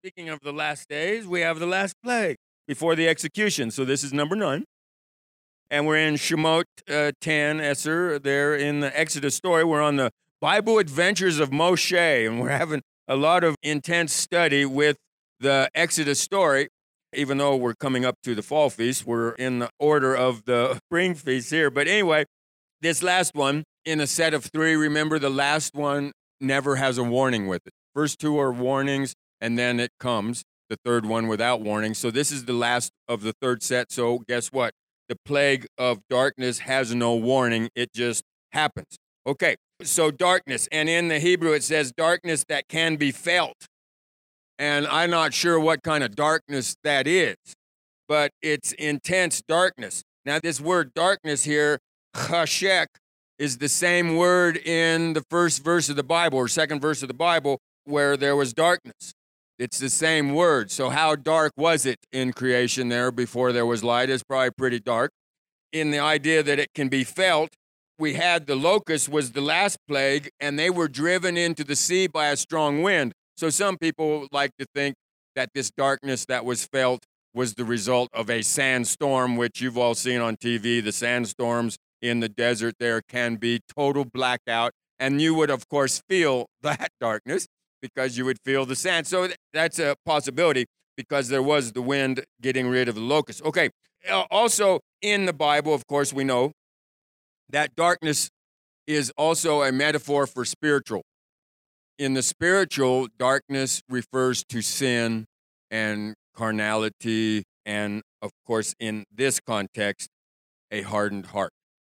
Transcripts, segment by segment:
Speaking of the last days, we have the last plague before the execution. So this is number 9. And we're in Shemot 10, Esser, there in the Exodus story. We're on the Bible Adventures of Moshe, and we're having a lot of intense study with the Exodus story. Even though we're coming up to the fall feast, we're in the order of the spring feast here. But anyway, this last one, in a set of 3, remember the last one never has a warning with it. First 2 are warnings, and then it comes, the third one without warning. So this is the last of the third set. So guess what? The plague of darkness has no warning. It just happens. Okay, so darkness. And in the Hebrew, it says darkness that can be felt. And I'm not sure what kind of darkness that is, but it's intense darkness. Now, this word darkness here, chashek, is the same word in the first verse of the Bible or second verse of the Bible where there was darkness. It's the same word. So how dark was it in creation there before there was light? It's probably pretty dark. In the idea that it can be felt, we had the locust was the last plague, and they were driven into the sea by a strong wind. So some people like to think that this darkness that was felt was the result of a sandstorm, which you've all seen on TV. The sandstorms in the desert there can be total blackout, and you would, of course, feel that darkness because you would feel the sand. So that's a possibility because there was the wind getting rid of the locusts. Okay, also in the Bible, of course, we know that darkness is also a metaphor for spiritual. In the spiritual, darkness refers to sin and carnality, and of course, in this context, a hardened heart.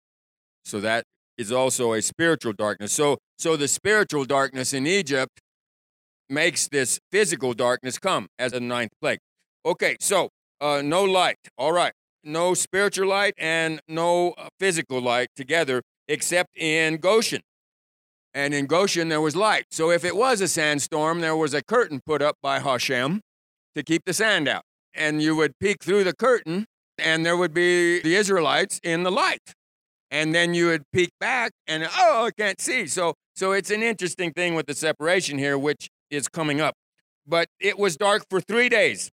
So that is also a spiritual darkness. So the spiritual darkness in Egypt makes this physical darkness come as a 9th plague. Okay, so no light. All right. No spiritual light and no physical light together except in Goshen. And in Goshen, there was light. So if it was a sandstorm, there was a curtain put up by Hashem to keep the sand out. And you would peek through the curtain, and there would be the Israelites in the light. And then you would peek back, and, oh, I can't see. So it's an interesting thing with the separation here, which is coming up. But it was dark for 3 days,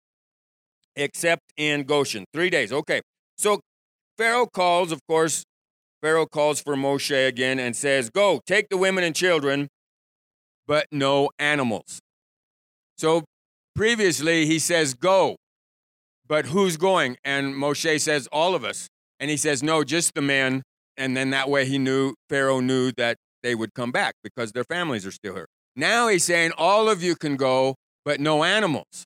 except in Goshen. 3 days. Okay. So Pharaoh calls, of course, Pharaoh calls for Moshe again and says, go, take the women and children, but no animals. So previously he says, go, but who's going? And Moshe says, all of us. And he says, no, just the men. And then that way Pharaoh knew that they would come back because their families are still here. Now he's saying, all of you can go, but no animals.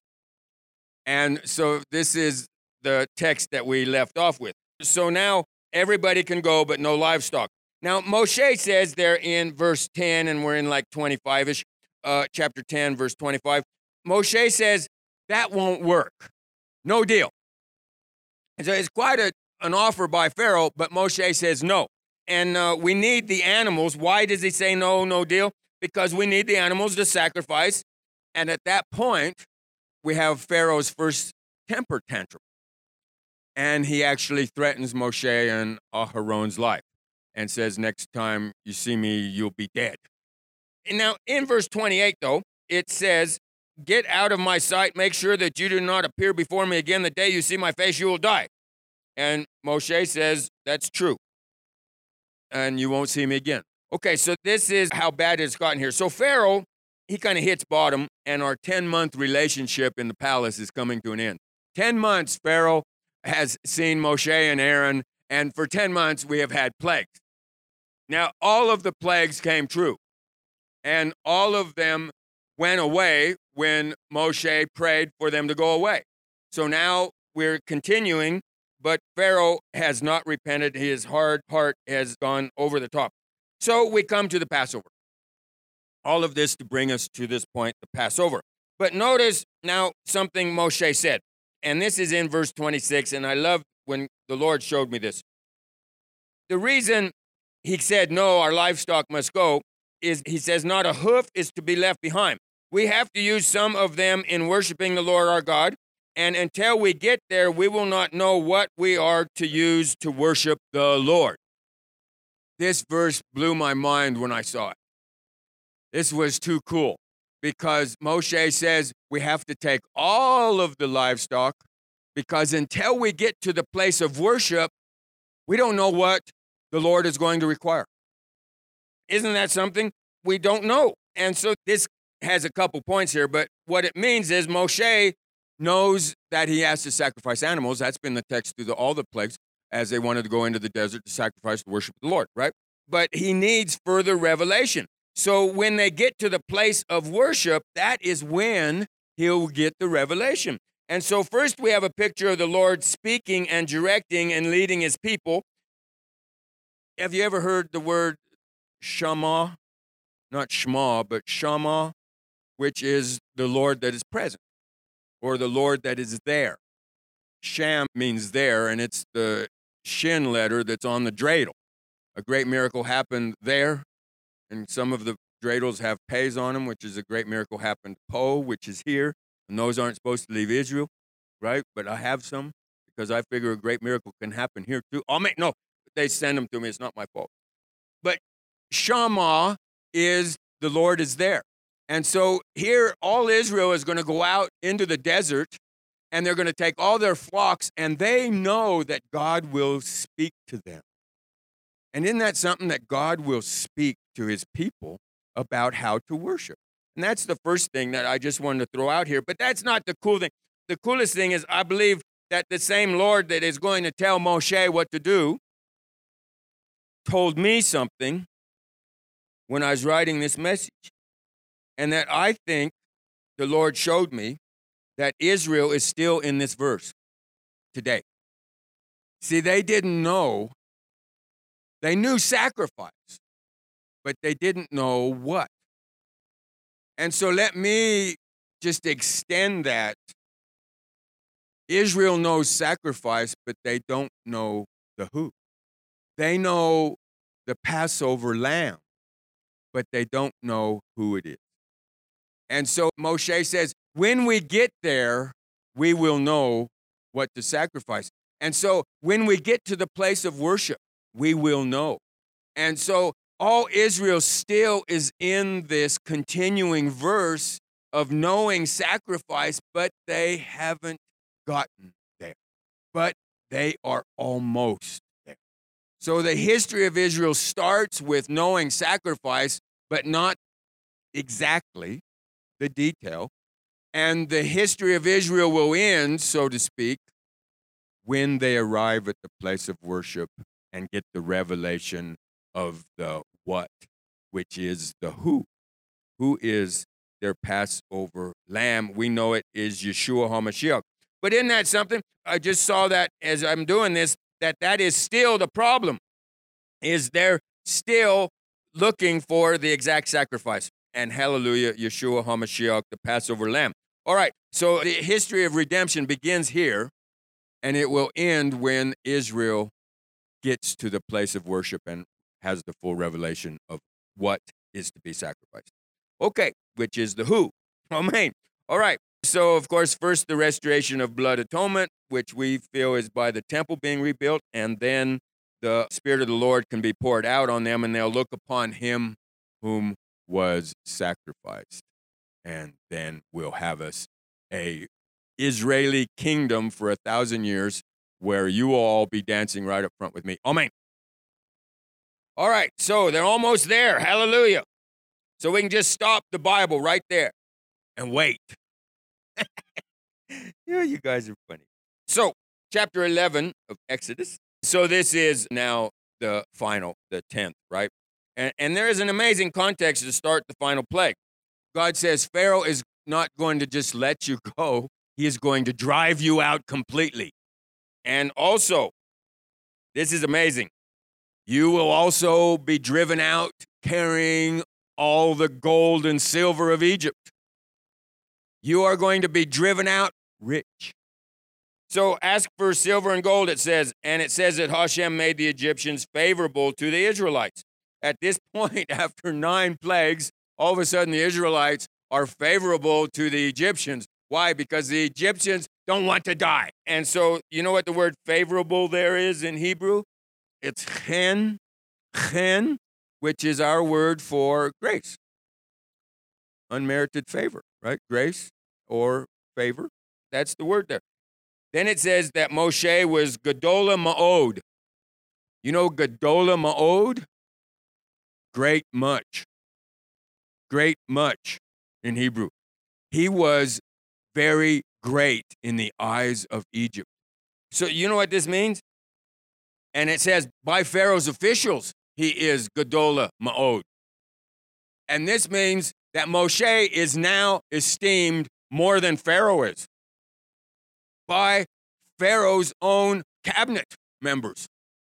And so this is the text that we left off with. So now everybody can go, but no livestock. Now, Moshe says there in verse 10, and we're in like 25-ish, chapter 10, verse 25. Moshe says, that won't work. No deal. And so it's quite an offer by Pharaoh, but Moshe says no. And we need the animals. Why does he say no deal? Because we need the animals to sacrifice. And at that point, we have Pharaoh's first temper tantrum. And he actually threatens Moshe and Aharon's life and says, next time you see me, you'll be dead. And now, in verse 28, though, it says, get out of my sight. Make sure that you do not appear before me again. The day you see my face, you will die. And Moshe says, that's true. And you won't see me again. Okay, so this is how bad it's gotten here. So Pharaoh, he kind of hits bottom, and our 10-month relationship in the palace is coming to an end. 10 months, Pharaoh has seen Moshe and Aaron, and for 10 months we have had plagues. Now, all of the plagues came true, and all of them went away when Moshe prayed for them to go away. So now we're continuing, but Pharaoh has not repented. His hard heart has gone over the top. So we come to the Passover. All of this to bring us to this point, the Passover. But notice now something Moshe said. And this is in verse 26, and I love when the Lord showed me this. The reason he said, no, our livestock must go, is he says, not a hoof is to be left behind. We have to use some of them in worshiping the Lord our God, and until we get there, we will not know what we are to use to worship the Lord. This verse blew my mind when I saw it. This was too cool. because Moshe says we have to take all of the livestock, because until we get to the place of worship, we don't know what the Lord is going to require. Isn't that something? We don't know. And so this has a couple points here, but what it means is Moshe knows that he has to sacrifice animals. That's been the text through all the plagues, as they wanted to go into the desert to sacrifice to worship the Lord, right? But he needs further revelation. So when they get to the place of worship, that is when he'll get the revelation. And so first we have a picture of the Lord speaking and directing and leading his people. Have you ever heard the word Shama? Not Shema, but Shama, which is the Lord that is present, or the Lord that is there. Sham means there, and it's the shin letter that's on the dreidel. A great miracle happened there, and some of the dreidels have pays on them, which is a great miracle happened po, which is here, and those aren't supposed to leave Israel, right? But I have some, because I figure a great miracle can happen here too. No, they send them to me. It's not my fault. But Shama is the Lord is there. And so here, all Israel is going to go out into the desert, and they're going to take all their flocks, and they know that God will speak to them. And isn't that something, that God will speak to his people about how to worship? And that's the first thing that I just wanted to throw out here. But that's not the cool thing. The coolest thing is, I believe that the same Lord that is going to tell Moshe what to do told me something when I was writing this message. And that I think the Lord showed me that Israel is still in this verse today. See, they didn't know. They knew sacrifice, but they didn't know what. And so let me just extend that. Israel knows sacrifice, but they don't know the who. They know the Passover lamb, but they don't know who it is. And so Moshe says, when we get there, we will know what to sacrifice. And so when we get to the place of worship, we will know. And so all Israel still is in this continuing verse of knowing sacrifice, but they haven't gotten there. But they are almost there. So the history of Israel starts with knowing sacrifice, but not exactly the detail. And the history of Israel will end, so to speak, when they arrive at the place of worship and get the revelation of the what, which is the who. Who is their Passover lamb? We know it is Yeshua HaMashiach. But isn't that something? I just saw that as I'm doing this, that is still the problem, is they're still looking for the exact sacrifice. And hallelujah, Yeshua HaMashiach, the Passover lamb. All right, so the history of redemption begins here, and it will end when Israel gets to the place of worship and has the full revelation of what is to be sacrificed. Okay, which is the who. Amen. All right, so of course, first the restoration of blood atonement, which we feel is by the temple being rebuilt, and then the Spirit of the Lord can be poured out on them, and they'll look upon him whom was sacrificed. And then we'll have us a Israeli kingdom for 1,000 years where you will all be dancing right up front with me. Amen. All right, so they're almost there. Hallelujah. So we can just stop the Bible right there and wait. Yeah, you guys are funny. So, chapter 11 of Exodus. So this is now the final, the 10th, right? And there is an amazing context to start the final plague. God says Pharaoh is not going to just let you go. He is going to drive you out completely. And also, this is amazing. You will also be driven out carrying all the gold and silver of Egypt. You are going to be driven out rich. So ask for silver and gold, it says, and it says that Hashem made the Egyptians favorable to the Israelites. At this point, after 9 plagues, all of a sudden the Israelites are favorable to the Egyptians. Why? Because the Egyptians don't want to die. And so, you know what the word favorable there is in Hebrew? It's chen, which is our word for grace. unmerited favor, right? Grace or favor. That's the word there. Then it says that Moshe was Gedolah Ma'od. You know Gedolah Ma'od? Great much. Great much in Hebrew. He was very great in the eyes of Egypt. So you know what this means? And it says, by Pharaoh's officials, he is Gedolah Ma'od. And this means that Moshe is now esteemed more than Pharaoh is by Pharaoh's own cabinet members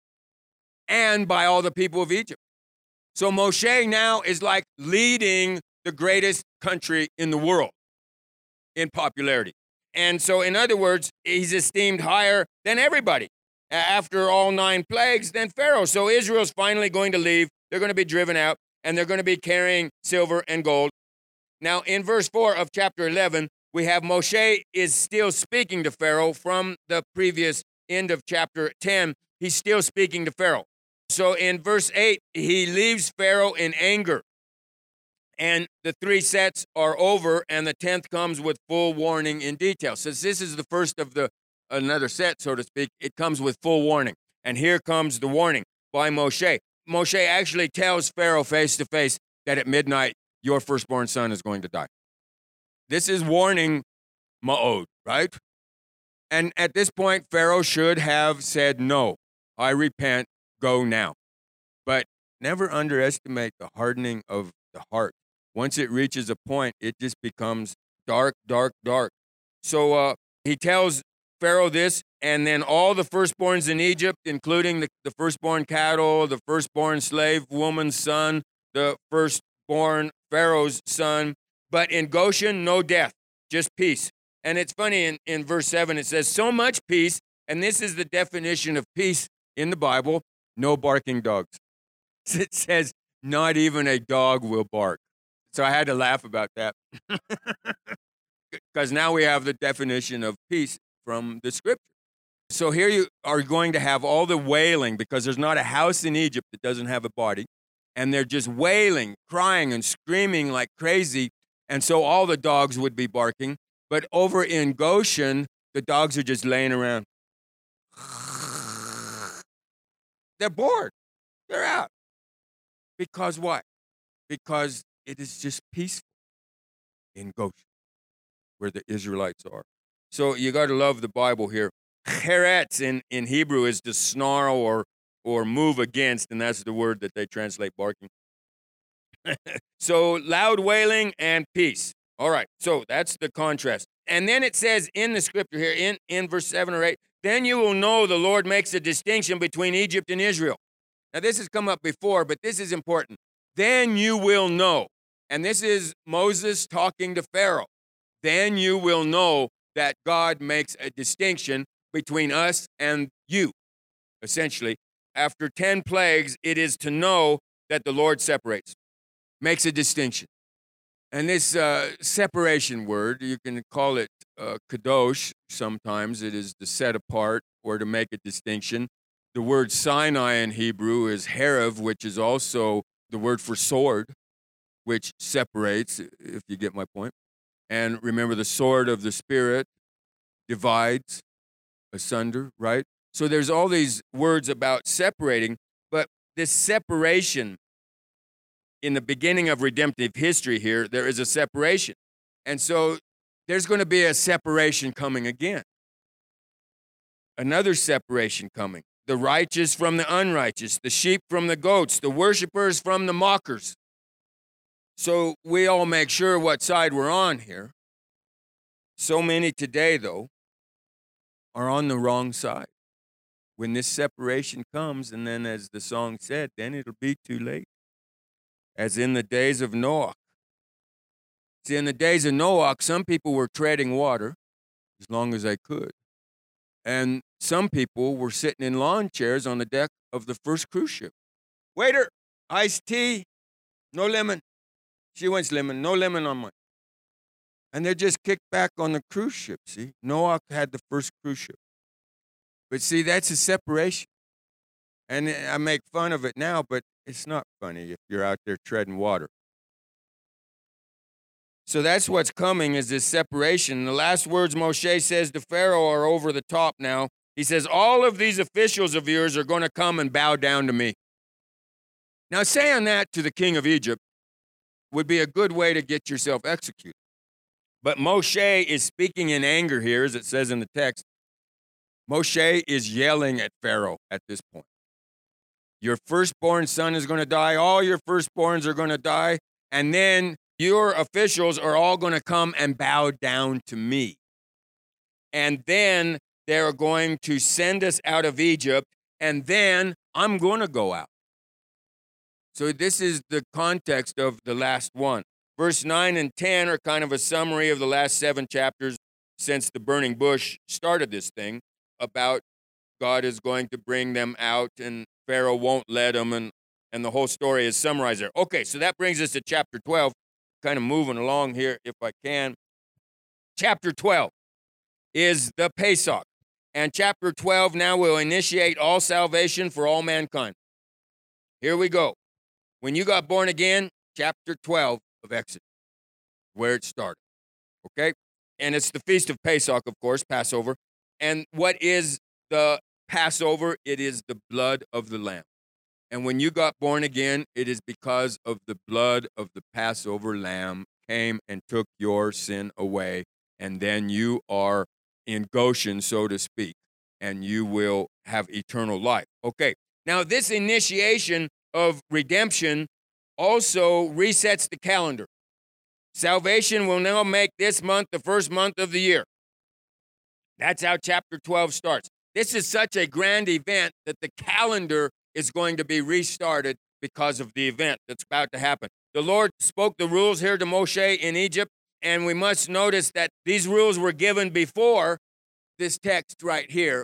and by all the people of Egypt. So Moshe now is like leading the greatest country in the world in popularity. And so, in other words, he's esteemed higher than everybody. After all 9 plagues, than Pharaoh. So Israel's finally going to leave. They're going to be driven out, and they're going to be carrying silver and gold. Now, in verse 4 of chapter 11, we have Moshe is still speaking to Pharaoh from the previous end of chapter 10. He's still speaking to Pharaoh. So in verse 8, he leaves Pharaoh in anger. And the 3 sets are over, and the 10th comes with full warning in detail. Since this is the first of another set, so to speak, it comes with full warning. And here comes the warning by Moshe. Moshe actually tells Pharaoh face to face that at midnight, your firstborn son is going to die. This is warning Ma'od, right? And at this point, Pharaoh should have said, no, I repent, go now. But never underestimate the hardening of the heart. Once it reaches a point, it just becomes dark, dark, dark. So he tells Pharaoh this, and then all the firstborns in Egypt, including the firstborn cattle, the firstborn slave woman's son, the firstborn Pharaoh's son. But in Goshen, no death, just peace. And it's funny, in verse 7, it says, so much peace, and this is the definition of peace in the Bible, no barking dogs. It says, not even a dog will bark. So I had to laugh about that. Because now we have the definition of peace from the scripture. So here you are going to have all the wailing, because there's not a house in Egypt that doesn't have a body. And they're just wailing, crying, and screaming like crazy. And so all the dogs would be barking. But over in Goshen, the dogs are just laying around. They're bored. They're out. Because what? Because it is just peaceful in Goshen, where the Israelites are. So you got to love the Bible here. Cheretz in Hebrew is to snarl or move against, and that's the word that they translate barking. So loud wailing and peace. All right, so that's the contrast. And then it says in the scripture here, in verse 7 or 8, then you will know the Lord makes a distinction between Egypt and Israel. Now this has come up before, but this is important. Then you will know. And this is Moses talking to Pharaoh. Then you will know that God makes a distinction between us and you, essentially. After 10 plagues, it is to know that the Lord separates, makes a distinction. And this separation word, you can call it kadosh sometimes. It is to set apart or to make a distinction. The word Sinai in Hebrew is herav, which is also the word for sword, which separates, if you get my point. And remember, the sword of the Spirit divides asunder, right? So there's all these words about separating, but this separation, in the beginning of redemptive history here, there is a separation. And so there's going to be a separation coming again. Another separation coming. The righteous from the unrighteous, the sheep from the goats, the worshipers from the mockers. So we all make sure what side we're on here. So many today, though, are on the wrong side. When this separation comes, and then as the song said, then it'll be too late. As in the days of Noah. See, in the days of Noah, some people were treading water as long as they could. And some people were sitting in lawn chairs on the deck of the first cruise ship. Waiter, iced tea, no lemon. She wants lemon, no lemon on mine. And they're just kicked back on the cruise ship, see? Noah had the first cruise ship. But see, that's a separation. And I make fun of it now, but it's not funny if you're out there treading water. So that's what's coming, is this separation. The last words Moshe says to Pharaoh are over the top now. He says, all of these officials of yours are going to come and bow down to me. Now, saying that to the king of Egypt would be a good way to get yourself executed. But Moshe is speaking in anger here, as it says in the text. Moshe is yelling at Pharaoh at this point. Your firstborn son is going to die. All your firstborns are going to die. And then your officials are all going to come and bow down to me. And then they're going to send us out of Egypt. And then I'm going to go out. So this is the context of the last one. Verse 9 and 10 are kind of a summary of the last 7 chapters since the burning bush started this thing about God is going to bring them out and Pharaoh won't let them, and the whole story is summarized there. Okay, so that brings us to chapter 12. Kind of moving along here if I can. Chapter 12 is the Pesach. And chapter 12 now will initiate all salvation for all mankind. Here we go. When you got born again, chapter 12 of Exodus, where it started. Okay? And it's the Feast of Pesach, of course, Passover. And what is the Passover? It is the blood of the Lamb. And when you got born again, it is because of the blood of the Passover Lamb came and took your sin away. And then you are in Goshen, so to speak, and you will have eternal life. Okay, now this initiation of redemption also resets the calendar. Salvation will now make this month the first month of the year. That's how chapter 12 starts. This is such a grand event that the calendar is going to be restarted because of the event that's about to happen. The Lord spoke the rules here to Moshe in Egypt, and we must notice that these rules were given before this text right here.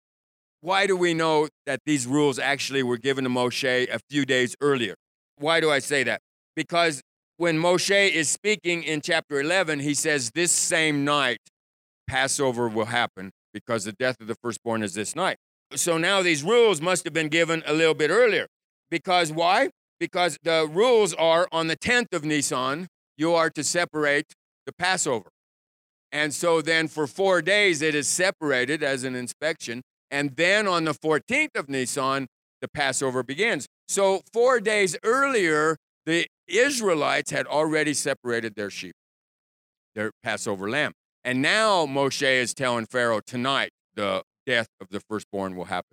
Why do we know that these rules actually were given to Moshe a few days earlier? Why do I say that? Because when Moshe is speaking in chapter 11, he says this same night Passover will happen because the death of the firstborn is this night. So now these rules must have been given a little bit earlier. Because why? Because the rules are on the 10th of Nisan, you are to separate the Passover. And so then for 4 days it is separated as an inspection. And then on the 14th of Nisan, the Passover begins. So 4 days earlier, the Israelites had already separated their sheep, their Passover lamb. And now Moshe is telling Pharaoh tonight the death of the firstborn will happen.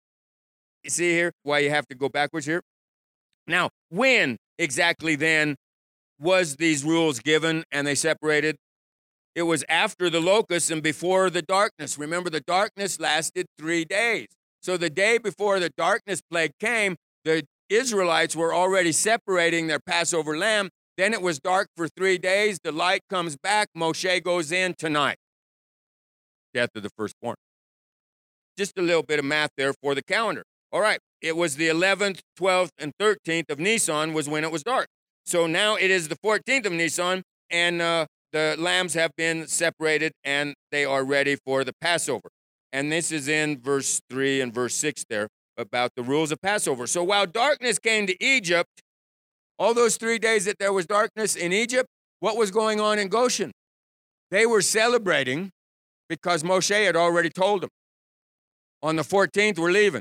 You see here why you have to go backwards here? Now, when exactly then was these rules given and they separated? It was after the locusts and before the darkness. Remember, the darkness lasted 3 days. So the day before the darkness plague came, the Israelites were already separating their Passover lamb. Then it was dark for 3 days. The light comes back. Moshe goes in tonight. Death of the firstborn. Just a little bit of math there for the calendar. All right. It was the 11th, 12th, and 13th of Nisan was when it was dark. So now it is the 14th of Nisan, and the lambs have been separated, and they are ready for the Passover. And this is in verse 3 and verse 6 there about the rules of Passover. So while darkness came to Egypt, all those 3 days that there was darkness in Egypt, what was going on in Goshen? They were celebrating because Moshe had already told them. On the 14th, we're leaving.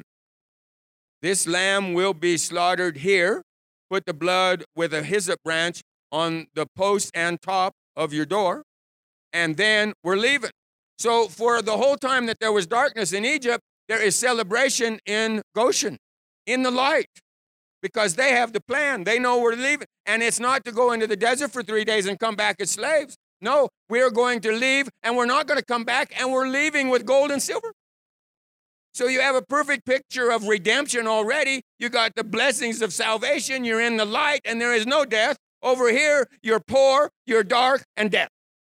This lamb will be slaughtered here. Put the blood with a hyssop branch on the post and top of your door, and then we're leaving. So for the whole time that there was darkness in Egypt, there is celebration in Goshen, in the light, because they have the plan. They know we're leaving. And it's not to go into the desert for 3 days and come back as slaves. No, we're going to leave, and we're not going to come back, and we're leaving with gold and silver. So you have a perfect picture of redemption already. You got the blessings of salvation. You're in the light, and there is no death. Over here, you're poor, you're dark, and death.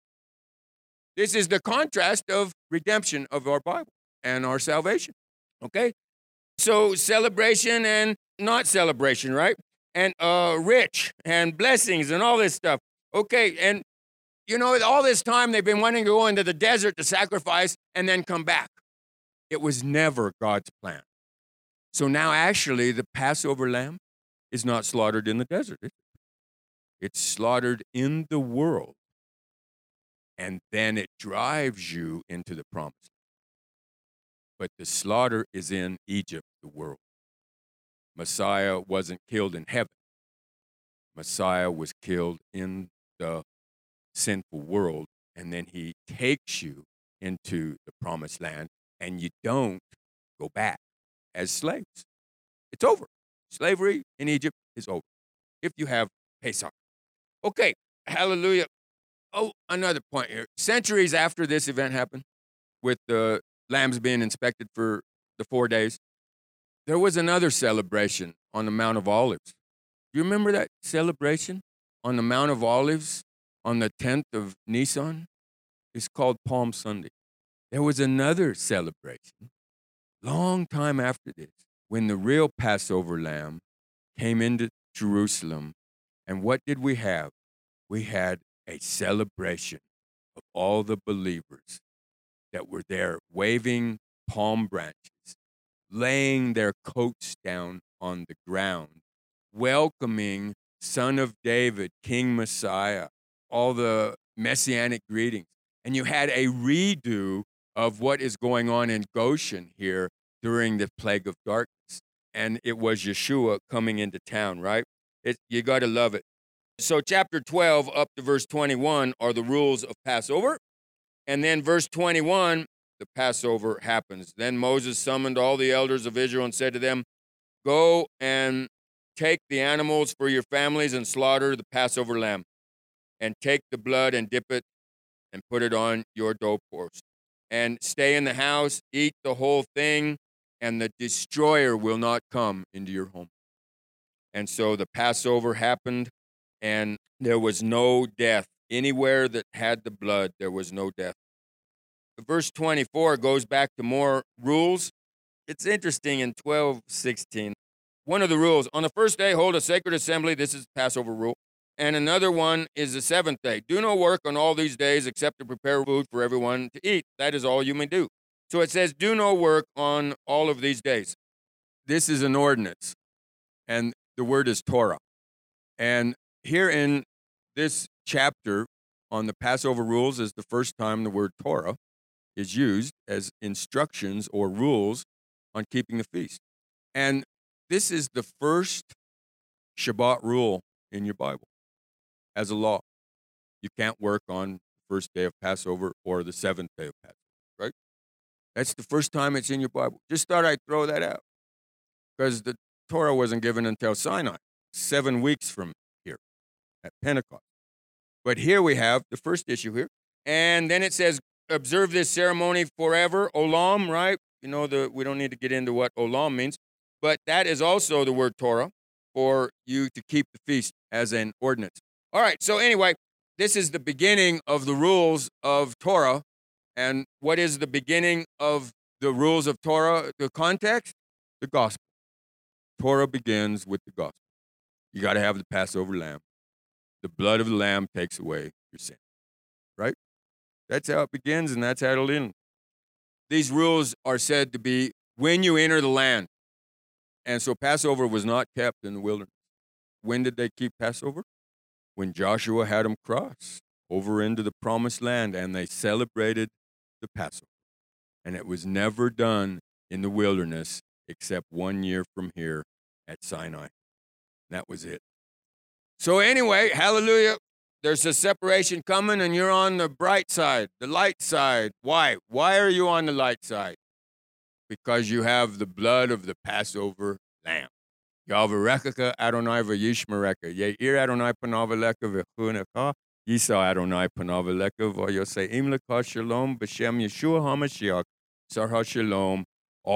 This is the contrast of redemption of our Bible and our salvation. Okay? So celebration and not celebration, right? And rich and blessings and all this stuff. Okay, and you know, all this time they've been wanting to go into the desert to sacrifice and then come back. It was never God's plan. So now actually the Passover lamb is not slaughtered in the desert. It's slaughtered in the world and then it drives you into the promise. But the slaughter is in Egypt, the world. Messiah wasn't killed in heaven. Messiah was killed in the sinful world, and then he takes you into the promised land, and you don't go back as slaves. It's over. Slavery in Egypt is over if you have Pesach. Okay, hallelujah. Oh, another point here. Centuries after this event happened, with the lambs being inspected for the 4 days, there was another celebration on the Mount of Olives. Do you remember that celebration on the Mount of Olives on the 10th of Nisan? It's called Palm Sunday. There was another celebration long time after this when the real Passover lamb came into Jerusalem. And what did we have? We had a celebration of all the believers that were there waving palm branches, laying their coats down on the ground, welcoming Son of David, King Messiah, all the messianic greetings. And you had a redo of what is going on in Goshen here during the plague of darkness. And it was Yeshua coming into town, right? You got to love it. So chapter 12 up to verse 21 are the rules of Passover. And then verse 21, the Passover happens. Then Moses summoned all the elders of Israel and said to them, "Go and take the animals for your families and slaughter the Passover lamb, and take the blood and dip it and put it on your doorpost. And stay in the house, eat the whole thing, and the destroyer will not come into your home." And so the Passover happened, and there was no death. Anywhere that had the blood, there was no death. Verse 24 goes back to more rules. It's interesting in 12:16. One of the rules, on the first day, hold a sacred assembly. This is Passover rule. And another one is the seventh day. Do no work on all these days except to prepare food for everyone to eat. That is all you may do. So it says, do no work on all of these days. This is an ordinance, and the word is Torah. And here in this chapter on the Passover rules is the first time the word Torah is used as instructions or rules on keeping the feast. And this is the first Shabbat rule in your Bible as a law. You can't work on the first day of Passover or the seventh day of Passover, right? That's the first time it's in your Bible. Just thought I'd throw that out because the Torah wasn't given until Sinai, 7 weeks from here at Pentecost. But here we have the first issue here. And then it says, observe this ceremony forever, olam, right? You know, we don't need to get into what olam means, but that is also the word Torah for you to keep the feast as an ordinance. All right, so anyway, this is the beginning of the rules of Torah. And what is the beginning of the rules of Torah? The context? The gospel. Torah begins with the gospel. You got to have the Passover lamb. The blood of the lamb takes away your sin, right? That's how it begins, and that's how it'll end. These rules are said to be when you enter the land. And so Passover was not kept in the wilderness. When did they keep Passover? When Joshua had them cross over into the promised land, and they celebrated the Passover. And it was never done in the wilderness except 1 year from here at Sinai. That was it. So anyway, hallelujah. There's a separation coming, and you're on the bright side, the light side. Why? Why are you on the light side? Because you have the blood of the Passover lamb. Yahvarekaka Adonai v'yishmereka. Ye'ir Adonai panav eleka v'chunecha. Yisa Adonai panav eleka v'yoseim leka shalom b'shem Yeshua HaMashiach. Sarha shalom.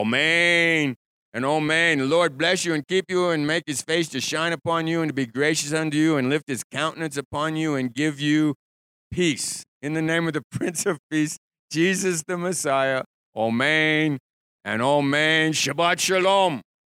Amen. And amen. The Lord bless you and keep you and make his face to shine upon you and to be gracious unto you and lift his countenance upon you and give you peace. In the name of the Prince of Peace, Jesus the Messiah. Amen and amen. Shabbat shalom.